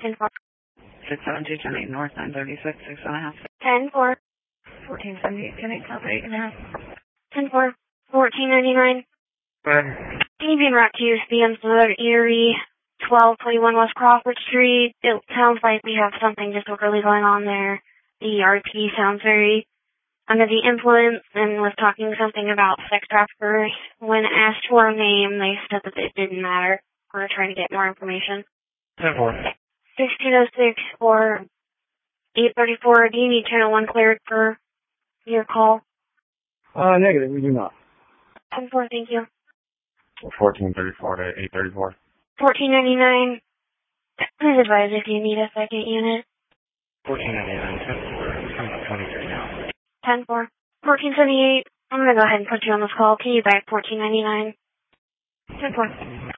10-4. 672 10-8 North, 936, 6.5. 10-4. 1478 10-8 South, 8.5. 10-4. 1499. Can you be en route to USBM Southern Erie, 1221 West Crawford Street? It sounds like we have something disorderly going on there. The RP sounds very under the influence and was talking something about sex traffickers. When asked for a name, they said that it didn't matter. We're trying to get more information. 10-4. 1606 or 834. Do you need channel 1 cleared for your call? Negative, we do not. 10-4, thank you. 1434 to 834. 1499. Please advise if you need a second unit. 1499, 23 now. 10-4. 1478. I'm going to go ahead and put you on this call. Can you back 1499? 10-4.